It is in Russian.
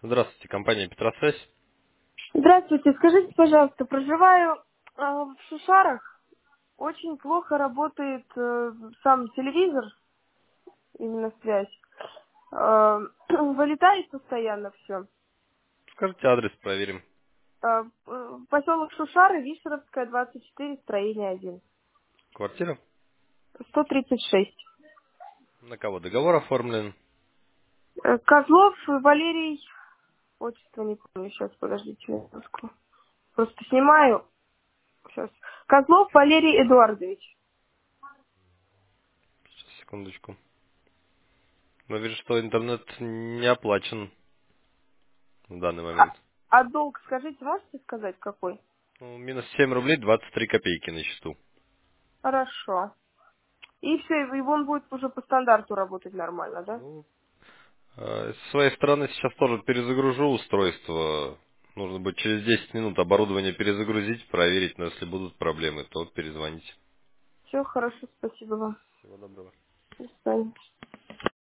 Здравствуйте, компания Петросвязь. Здравствуйте, скажите, пожалуйста, проживаю в Шушарах, очень плохо работает сам телевизор, именно связь. Вылетает постоянно все. Скажите адрес, проверим. Поселок Шушары, Вишеровская, 24, строение 1. Квартира? 136. На кого договор оформлен? Козлов Валерий, отчество не помню, сейчас, подождите минутку. Просто снимаю. Сейчас. Козлов Валерий Эдуардович. Сейчас, секундочку. Но вижу, что интернет не оплачен в данный А, момент. а долг, скажите, можете сказать какой? Ну, минус 7 рублей 23 копейки на счету. Хорошо. И все, и он будет уже по стандарту работать нормально, да? Ну, с своей стороны сейчас тоже перезагружу устройство. Нужно будет через 10 минут оборудование перезагрузить, проверить, но если будут проблемы, то перезвоните. Все хорошо, спасибо вам. Всего доброго. До свидания.